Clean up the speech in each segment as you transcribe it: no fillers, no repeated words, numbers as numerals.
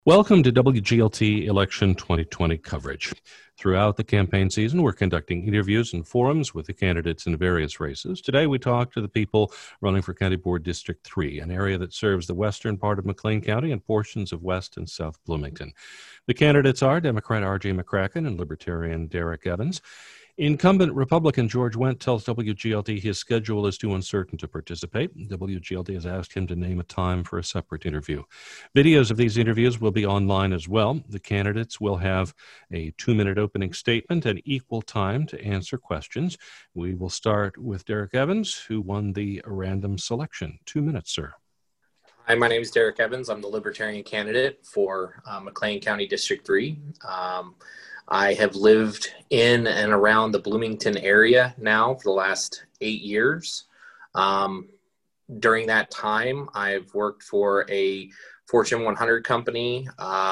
Welcome to WGLT Election 2020 coverage. Throughout the campaign season, we're conducting interviews and forums with the candidates in various races. Today, we talk to the people running for County Board District 3, an area that serves the western part of McLean County and portions of West and South Bloomington. The candidates are Democrat R.J. McCracken and Libertarian Derek Evans. Incumbent Republican George Wendt tells WGLT his schedule is too uncertain to participate. WGLT has asked him to name a time for a separate interview. Videos of these interviews will be online as well. The candidates will have a 2-minute opening statement and equal time to answer questions. We will start with Derek Evans, who won the random selection. 2 minutes, sir. Hi, my name is Derek Evans. I'm the Libertarian candidate for McLean County District 3. I have lived in and around the Bloomington area now for the last 8 years. During that time, I've worked for a Fortune 100 company,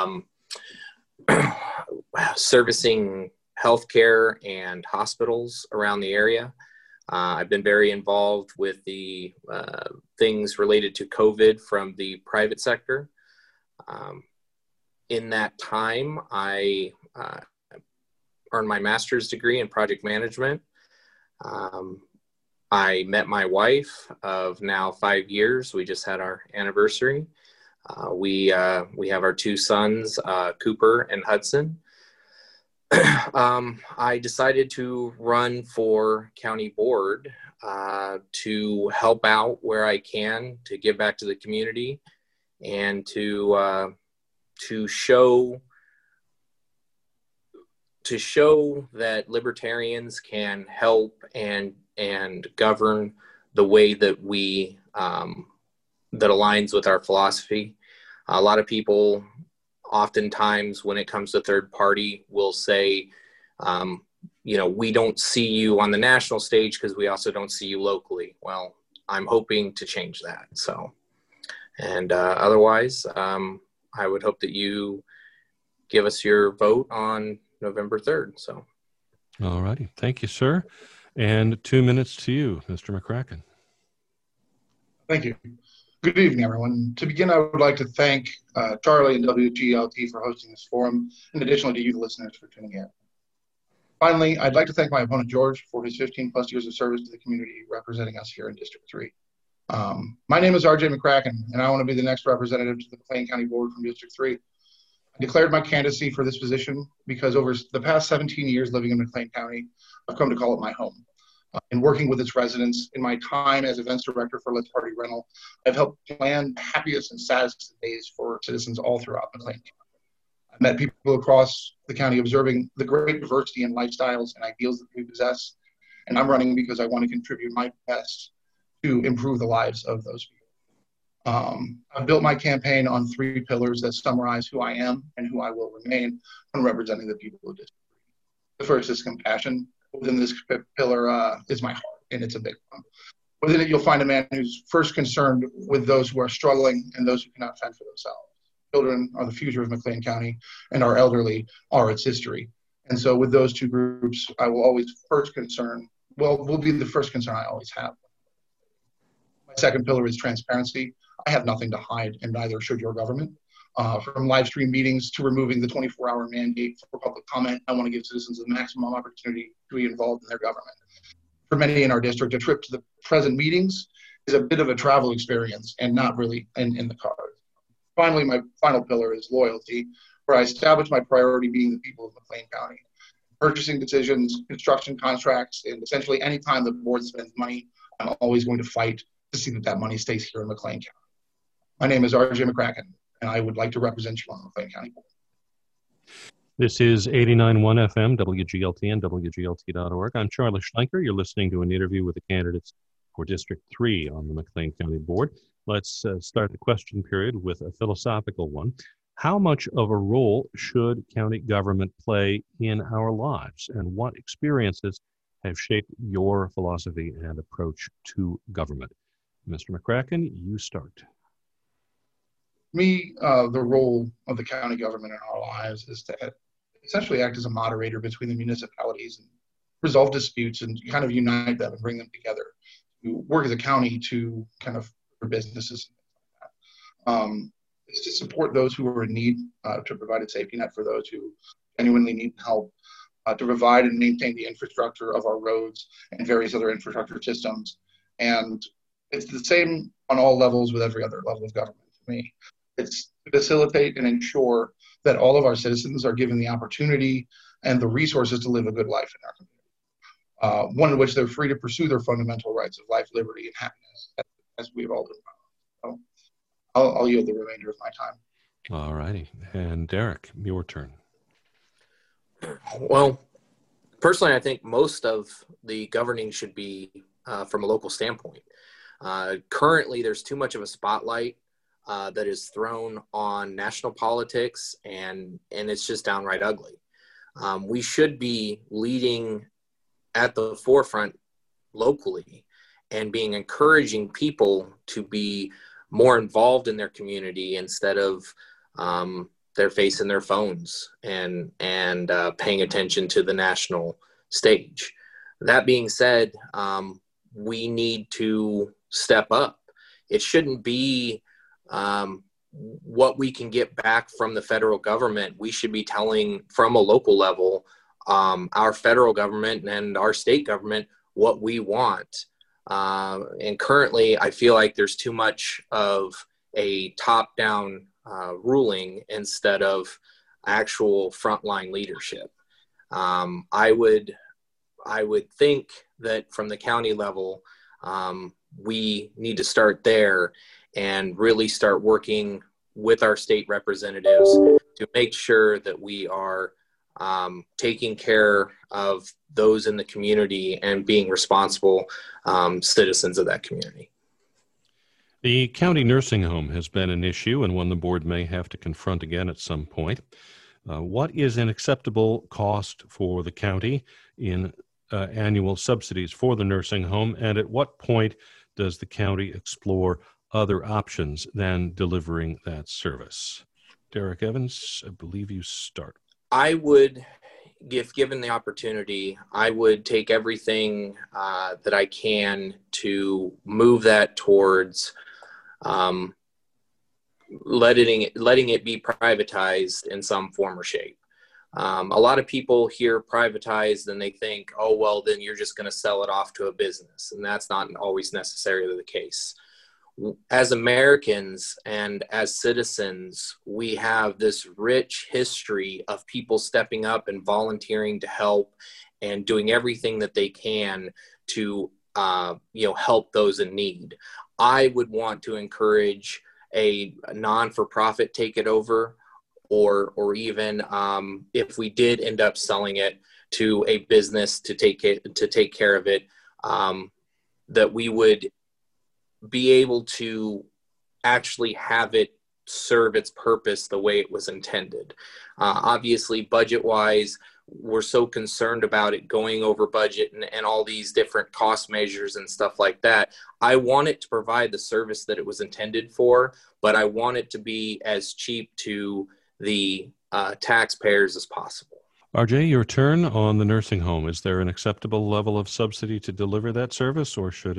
servicing healthcare and hospitals around the area. I've been very involved with the things related to COVID from the private sector. In that time, I earned my master's degree in project management. I met my wife of now 5 years. We just had our anniversary. We have our 2 sons, Cooper and Hudson. I decided to run for county board to help out where I can, to give back to the community, and to show that libertarians can help and govern the way that we that aligns with our philosophy. A lot of people oftentimes, when it comes to third party, will say, we don't see you on the national stage because we also don't see you locally. Well, I'm hoping to change that. So, and otherwise, I would hope that you give us your vote on November 3rd. So, all righty. Thank you, sir. And 2 minutes to you, Mr. McCracken. Thank you. Good evening, everyone. To begin, I would like to thank Charlie and WGLT for hosting this forum, and additionally to you, the listeners, for tuning in. Finally, I'd like to thank my opponent, George, for his 15 plus years of service to the community representing us here in District 3. My name is R.J. McCracken, and I want to be the next representative to the McLean County Board from District 3. I declared my candidacy for this position because over the past 17 years living in McLean County, I've come to call it my home. In working with its residents, in my time as events director for Let's Party Rental, I've helped plan the happiest and saddest days for citizens all throughout McLean County. I've met people across the county observing the great diversity in lifestyles and ideals that we possess, and I'm running because I want to contribute my best to improve the lives of those people. I've built my campaign on 3 pillars that summarize who I am and who I will remain when representing the people of District 3. The first is compassion. Within this pillar is my heart, and it's a big one. Within it, you'll find a man who's first concerned with those who are struggling and those who cannot fend for themselves. Children are the future of McLean County, and our elderly are its history. And so with those 2 groups, I will always will be the first concern I always have. My second pillar is transparency. I have nothing to hide, and neither should your government. From live stream meetings to removing the 24-hour mandate for public comment, I want to give citizens the maximum opportunity to be involved in their government. For many in our district, a trip to the present meetings is a bit of a travel experience and not really in the cards. Finally, my final pillar is loyalty, where I establish my priority being the people of McLean County. Purchasing decisions, construction contracts, and essentially any time the board spends money, I'm always going to fight to see that money stays here in McLean County. My name is R.J. McCracken, and I would like to represent you on the McLean County Board. This is 89.1 FM, WGLT and WGLT.org. I'm Charlie Schlenker. You're listening to an interview with the candidates for District 3 on the McLean County Board. Let's start the question period with a philosophical one. How much of a role should county government play in our lives, and what experiences have shaped your philosophy and approach to government? Mr. McCracken, you start. The role of the county government in our lives is to essentially act as a moderator between the municipalities and resolve disputes and kind of unite them and bring them together. We work as a county to kind of for businesses. It's to support those who are in need, to provide a safety net for those who genuinely need help, to provide and maintain the infrastructure of our roads and various other infrastructure systems. And it's the same on all levels with every other level of government to me. It's to facilitate and ensure that all of our citizens are given the opportunity and the resources to live a good life in our community, one in which they're free to pursue their fundamental rights of life, liberty, and happiness, as we've all done. So I'll yield the remainder of my time. All righty. And Derek, your turn. Well, personally, I think most of the governing should be from a local standpoint. Currently, there's too much of a spotlight that is thrown on national politics, and it's just downright ugly. We should be leading at the forefront locally and being encouraging people to be more involved in their community instead of they're facing their phones and paying attention to the national stage. That being said, we need to step up. It shouldn't be what we can get back from the federal government. We should be telling from a local level, our federal government and our state government what we want. And currently, I feel like there's too much of a top-down ruling instead of actual frontline leadership. I would think that from the county level, we need to start there and really start working with our state representatives to make sure that we are taking care of those in the community and being responsible citizens of that community. The county nursing home has been an issue and one the board may have to confront again at some point. What is an acceptable cost for the county in annual subsidies for the nursing home, and at what point does the county explore other options than delivering that service? Derek Evans, I believe you start. I would, if given the opportunity, I would take everything that I can to move that towards letting it be privatized in some form or shape. A lot of people hear privatized and they think, oh, well, then you're just going to sell it off to a business. And that's not always necessarily the case. As Americans and as citizens, we have this rich history of people stepping up and volunteering to help and doing everything that they can to help those in need. I would want to encourage a non-for-profit take it over, or even if we did end up selling it to a business to take care of it, that we would be able to actually have it serve its purpose the way it was intended. Obviously, budget-wise, we're so concerned about it going over budget and all these different cost measures and stuff like that. I want it to provide the service that it was intended for, but I want it to be as cheap to the taxpayers as possible. RJ, your turn on the nursing home. Is there an acceptable level of subsidy to deliver that service, or should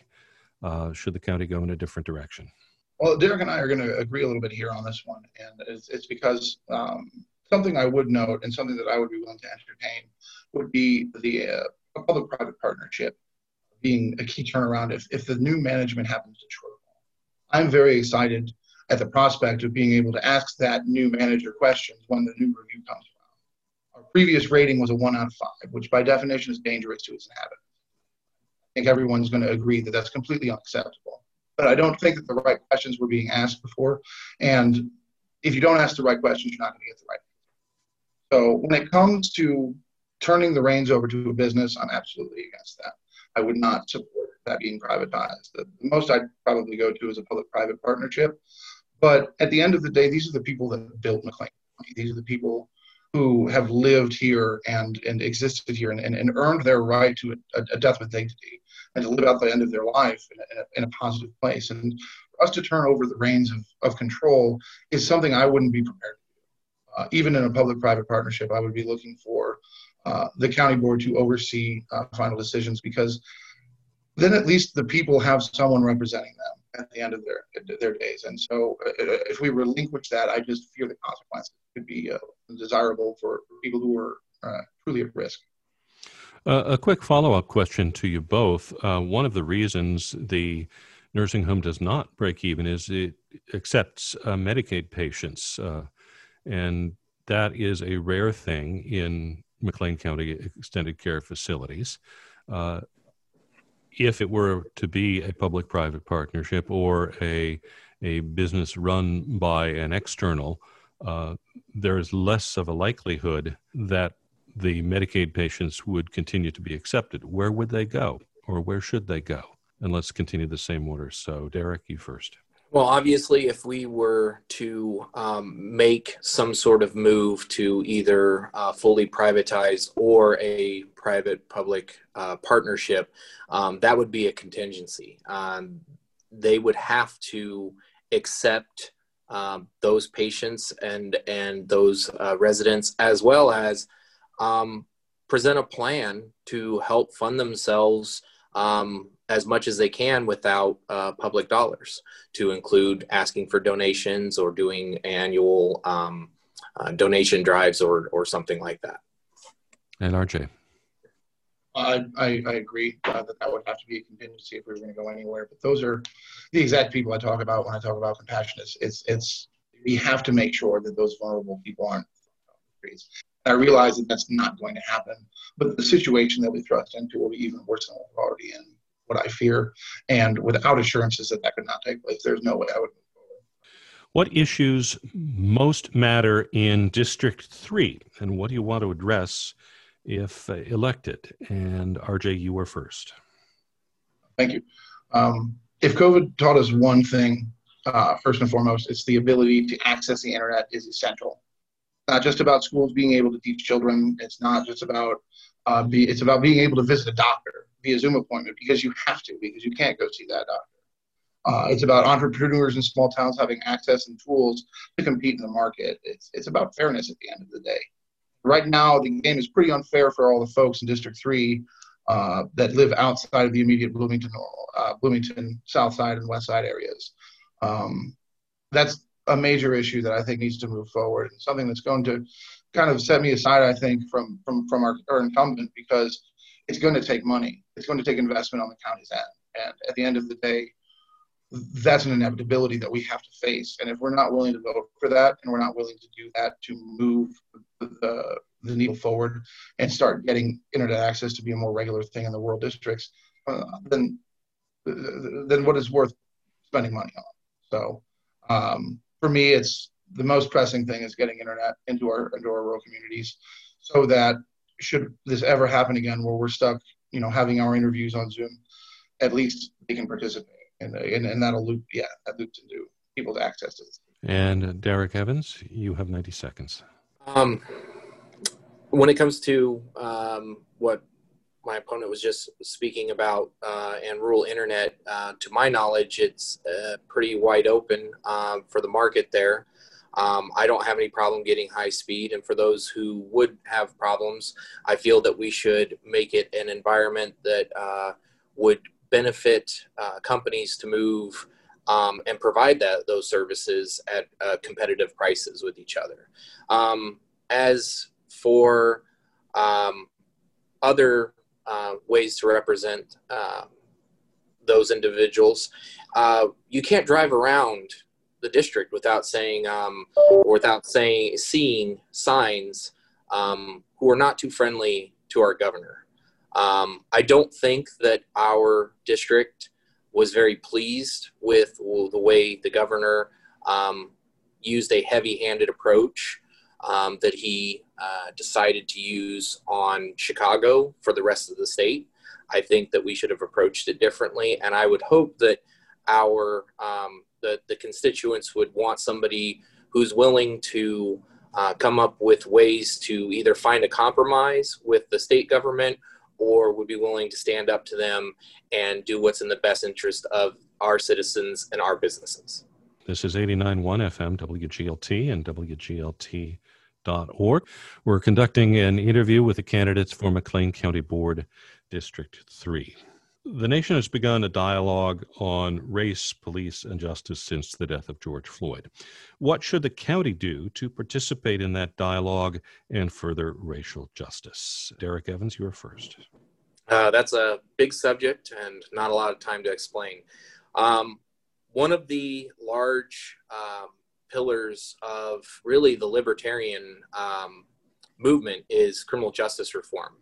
the county go in a different direction? Well, Derek and I are going to agree a little bit here on this one, and it's because something I would note and something that I would be willing to entertain would be the public-private partnership being a key turnaround if the new management happens to shortfall. I'm very excited at the prospect of being able to ask that new manager questions when the new review comes around. Our previous rating was a 1 out of 5, which by definition is dangerous to its inhabitants. I think everyone's going to agree that that's completely unacceptable. But I don't think that the right questions were being asked before. And if you don't ask the right questions, you're not going to get the right answer. So when it comes to turning the reins over to a business, I'm absolutely against that. I would not support that being privatized. The most I'd probably go to is a public-private partnership. But at the end of the day, these are the people that built McLean County. These are the people who have lived here and existed here and earned their right to a death with dignity and to live out the end of their life in a positive place. And for us to turn over the reins of control is something I wouldn't be prepared to do. Even in a public-private partnership, I would be looking for the county board to oversee final decisions, because then at least the people have someone representing them. at the end of their days. And so if we relinquish that, I just fear the consequences could be desirable for people who are truly at risk. A quick follow-up question to you both. One of the reasons the nursing home does not break even is it accepts Medicaid patients, and that is a rare thing in McLean County extended care facilities. If it were to be a public-private partnership or a business run by an external, there is less of a likelihood that the Medicaid patients would continue to be accepted. Where would they go, or where should they go? And let's continue the same order. So, Derek, you first. Well, obviously, if we were to make some sort of move to either fully privatize or a private-public partnership, that would be a contingency. They would have to accept those patients and those residents, as well as present a plan to help fund themselves as much as they can without public dollars, to include asking for donations or doing annual donation drives or something like that. And RJ? I agree that would have to be a contingency if we were going to go anywhere. But those are the exact people I talk about when I talk about compassion. It's we have to make sure that those vulnerable people aren't freeze. I realize that that's not going to happen, but the situation that we thrust into will be even worse than what we're already in. What I fear, and without assurances that could not take place, there's no way I would move forward. What issues most matter in District 3, and what do you want to address if elected? And RJ, you were first. Thank you. If COVID taught us one thing, first and foremost, it's the ability to access the internet is essential. Not just about schools being able to teach children. It's not just about it's about being able to visit a doctor via Zoom appointment because you have to, because you can't go see that doctor. It's about entrepreneurs in small towns having access and tools to compete in the market. It's about fairness at the end of the day. Right now, the game is pretty unfair for all the folks in District 3 that live outside of the immediate Bloomington South Side and West Side areas. That's a major issue that I think needs to move forward, and something that's going to kind of set me aside, I think, from our incumbent, because it's going to take money. It's going to take investment on the county's end. And at the end of the day, that's an inevitability that we have to face. And if we're not willing to vote for that, and we're not willing to do that to move the needle forward and start getting internet access to be a more regular thing in the rural districts, then what is worth spending money on? So for me, it's the most pressing thing is getting internet into our rural communities, so that should this ever happen again where we're stuck, having our interviews on Zoom, at least they can participate, and that'll loop into people's access to this. And Derek Evans, you have 90 seconds. When it comes to what my opponent was just speaking about and rural internet, to my knowledge, it's pretty wide open for the market there. I don't have any problem getting high speed, and for those who would have problems, I feel that we should make it an environment that would benefit companies to move and provide those services at competitive prices with each other. As for other ways to represent those individuals, you can't drive around the district without seeing signs who are not too friendly to our governor. I don't think that our district was very pleased with the way the governor used a heavy-handed approach that he decided to use on Chicago for the rest of the state. I think that we should have approached it differently, and I would hope that our the constituents would want somebody who's willing to come up with ways to either find a compromise with the state government or would be willing to stand up to them and do what's in the best interest of our citizens and our businesses. This is 89.1 FM, WGLT, and WGLT.org. We're conducting an interview with the candidates for McLean County Board District 3. The nation has begun a dialogue on race, police, and justice since the death of George Floyd. What should the county do to participate in that dialogue and further racial justice? Derek Evans, you are first. That's a big subject and not a lot of time to explain. One of the large pillars of really the libertarian movement is criminal justice reform.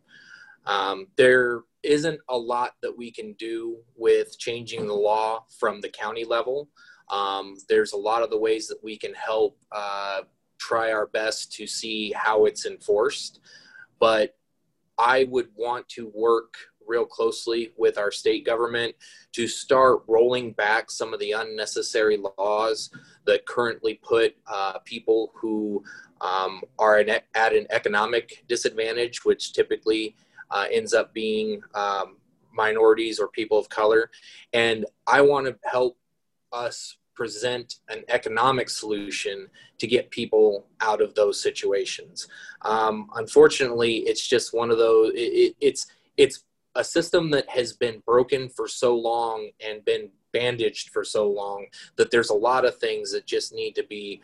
There isn't a lot that we can do with changing the law from the county level. There's a lot of the ways that we can help try our best to see how it's enforced, but I would want to work real closely with our state government to start rolling back some of the unnecessary laws that currently put people who are at an economic disadvantage, which typically ends up being minorities or people of color. And I want to help us present an economic solution to get people out of those situations. Unfortunately, it's just one of those, it's a system that has been broken for so long and been bandaged for so long that there's a lot of things that just need to be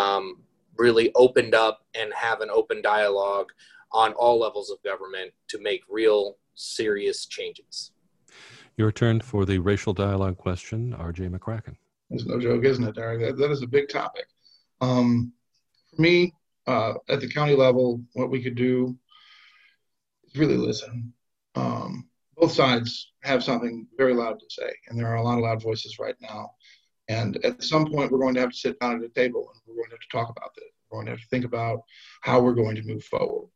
really opened up and have an open dialogue on all levels of government to make real serious changes. Your turn for the racial dialogue question, R.J. McCracken. It's no joke, isn't it, Derek? That is a big topic. For me, at the county level, what we could do is really listen. Both sides have something very loud to say, and there are a lot of loud voices right now. And at some point, we're going to have to sit down at a table, and we're going to have to talk about this. We're going to have to think about how we're going to move forward.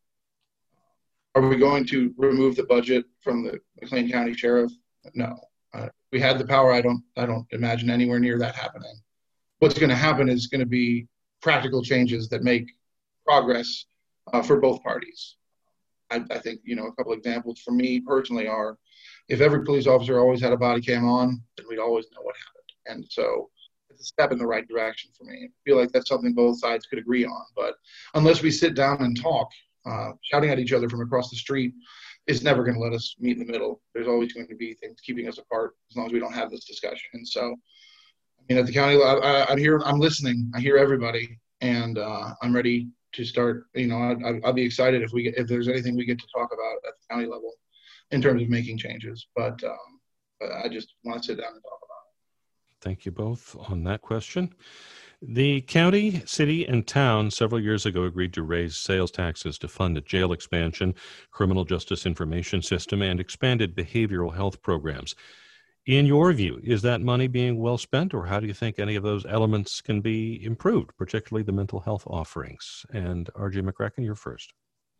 Are we going to remove the budget from the McLean County Sheriff? No. We had the power. I don't imagine anywhere near that happening. What's going to happen is going to be practical changes that make progress for both parties. I think, a couple examples for me personally are, if every police officer always had a body cam on, then we'd always know what happened. And so it's a step in the right direction for me. I feel like that's something both sides could agree on. But unless we sit down and talk, shouting at each other from across the street is never going to let us meet in the middle. There's always going to be things keeping us apart as long as we don't have this discussion. And so, at the county, I'm here, I'm listening, I hear everybody, and I'm ready to start. I'll be excited if there's anything we get to talk about at the county level in terms of making changes. But I just want to sit down and talk about it. Thank you both on that question. The county, city, and town several years ago agreed to raise sales taxes to fund a jail expansion, criminal justice information system, and expanded behavioral health programs. In your view, is that money being well spent, or how do you think any of those elements can be improved, particularly the mental health offerings? And R.J. McCracken, you're first.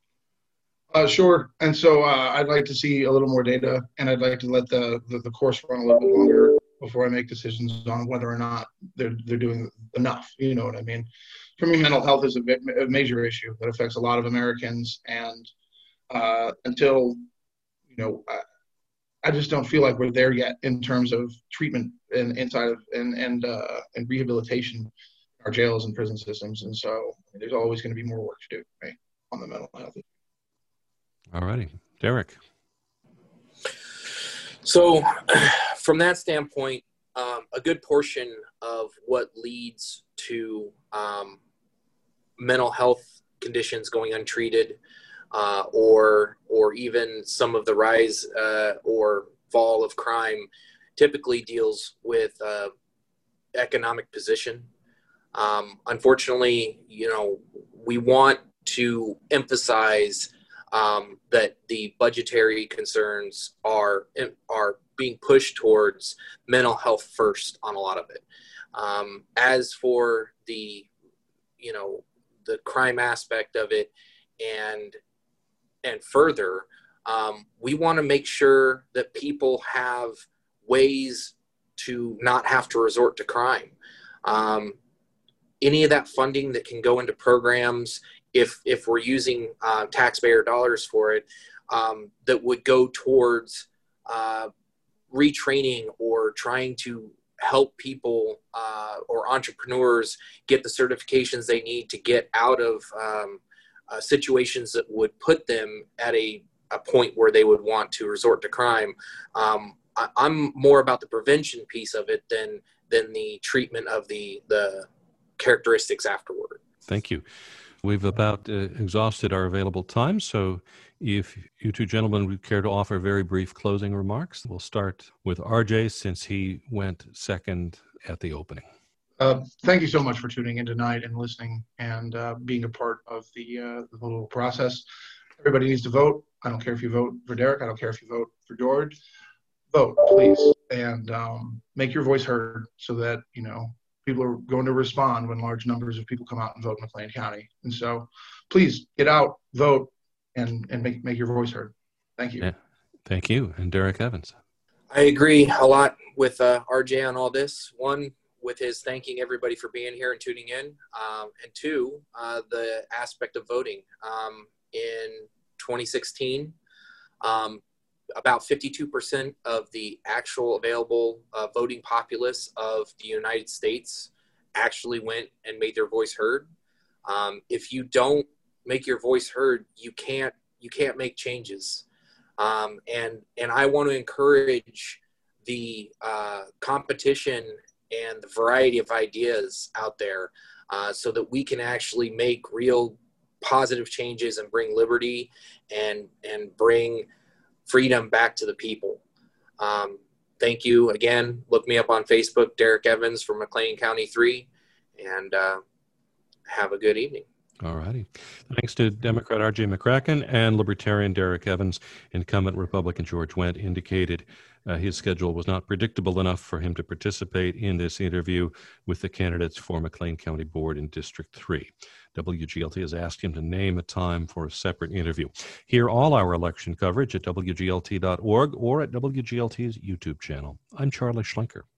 Sure. And so I'd like to see a little more data, and I'd like to let the course run a little bit longer before I make decisions on whether or not they're doing enough. You know what I mean? For me, mental health is a major issue that affects a lot of Americans, and until I just don't feel like we're there yet in terms of treatment and rehabilitation in our jails and prison systems. And so there's always going to be more work to do, right, on the mental health. All righty. Derek. So from that standpoint, a good portion of what leads to mental health conditions going untreated, or even some of the rise or fall of crime typically deals with economic position. Unfortunately, we want to emphasize that the budgetary concerns are being pushed towards mental health first on a lot of it. As for the crime aspect of it and further, we want to make sure that people have ways to not have to resort to crime. Any of that funding that can go into programs, if we're using taxpayer dollars for it, that would go towards retraining or trying to help people or entrepreneurs get the certifications they need to get out of situations that would put them at a point where they would want to resort to crime. I'm more about the prevention piece of it than the treatment of the characteristics afterward. Thank you. We've about exhausted our available time, so if you two gentlemen would care to offer very brief closing remarks, we'll start with RJ since he went second at the opening. Thank you so much for tuning in tonight and listening and being a part of the little process. Everybody needs to vote. I don't care if you vote for Derek. I don't care if you vote for George. Vote, please, and make your voice heard so that, people are going to respond when large numbers of people come out and vote in McLean County. And so please get out, vote, and make your voice heard. Thank you. Yeah. Thank you. And Derek Evans. I agree a lot with RJ on all this. One, with his thanking everybody for being here and tuning in. And two, the aspect of voting. In 2016, about 52% of the actual available voting populace of the United States actually went and made their voice heard. If you don't make your voice heard, you can't make changes. And I want to encourage the competition and the variety of ideas out there so that we can actually make real positive changes and bring liberty and bring freedom back to the people. Thank you again. Look me up on Facebook, Derek Evans from McLean County 3, and have a good evening. All righty. Thanks to Democrat R.J. McCracken and Libertarian Derek Evans. Incumbent Republican George Wendt indicated his schedule was not predictable enough for him to participate in this interview with the candidates for McLean County Board in District 3. WGLT has asked him to name a time for a separate interview. Hear all our election coverage at WGLT.org or at WGLT's YouTube channel. I'm Charlie Schlenker.